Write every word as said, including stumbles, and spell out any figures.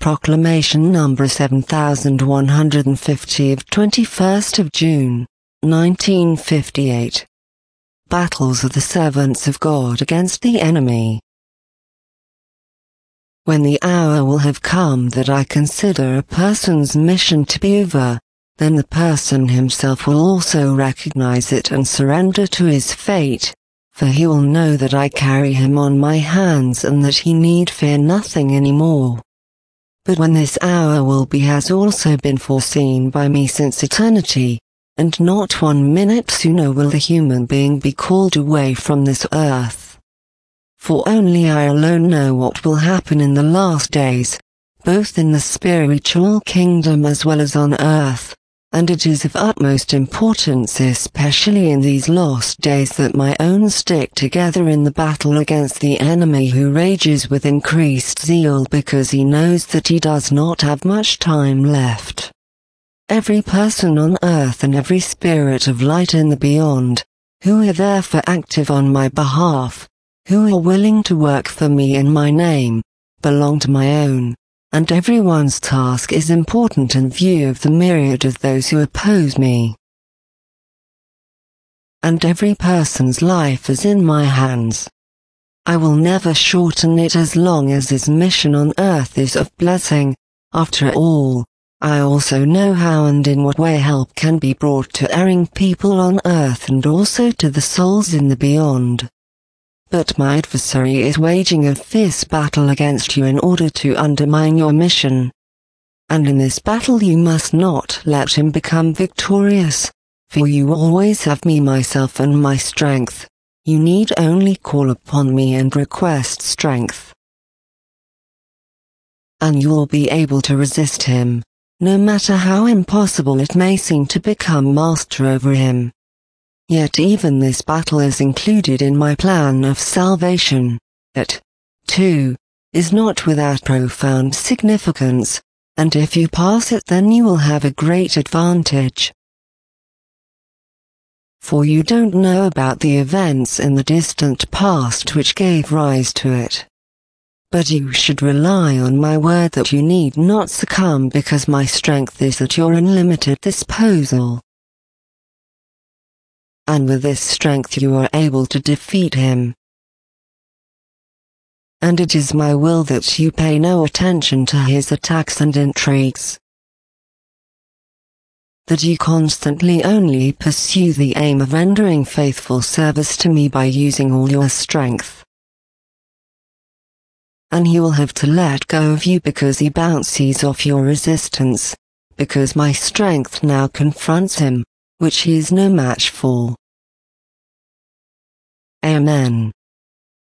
Proclamation number seven thousand one hundred fifty of twenty-first of June, nineteen fifty-eight. Battles of the Servants of God against the Enemy. When the hour will have come that I consider a person's mission to be over, then the person himself will also recognize it and surrender to his fate, for he will know that I carry him on my hands and that he need fear nothing any more. But when this hour will be has also been foreseen by me since eternity, and not one minute sooner will the human being be called away from this earth. For only I alone know what will happen in the last days, both in the spiritual kingdom as well as on earth, and it is of utmost importance especially in these last days that my own stick together in the battle against the enemy who rages with increased zeal because he knows that he does not have much time left. Every person on earth and every spirit of light in the beyond, who are therefore active on my behalf, who are willing to work for me in my name, belong to my own, and everyone's task is important in view of the myriad of those who oppose me. And every person's life is in my hands. I will never shorten it as long as his mission on earth is of blessing. After all, I also know how and in what way help can be brought to erring people on earth and also to the souls in the beyond. But my adversary is waging a fierce battle against you in order to undermine your mission. And in this battle you must not let him become victorious, for you always have me myself and my strength. You need only call upon me and request strength. And you will be able to resist him, no matter how impossible it may seem to become master over him. Yet even this battle is included in my plan of salvation. It, too, is not without profound significance, and if you pass it then you will have a great advantage. For you don't know about the events in the distant past which gave rise to it. But you should rely on my word that you need not succumb because my strength is at your unlimited disposal. And with this strength you are able to defeat him. And it is my will that you pay no attention to his attacks and intrigues. That you constantly only pursue the aim of rendering faithful service to me by using all your strength. And he will have to let go of you because he bounces off your resistance, because my strength now confronts him, which he is no match for. Amen.